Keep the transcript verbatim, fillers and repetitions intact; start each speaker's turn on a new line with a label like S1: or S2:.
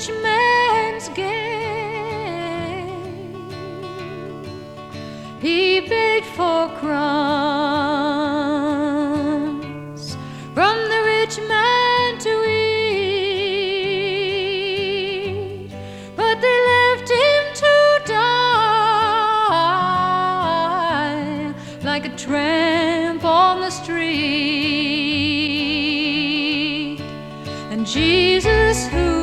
S1: rich man's gate. He begged for crumbs from the rich man to eat, but they left him to die like a tramp on the street. And Jesus, who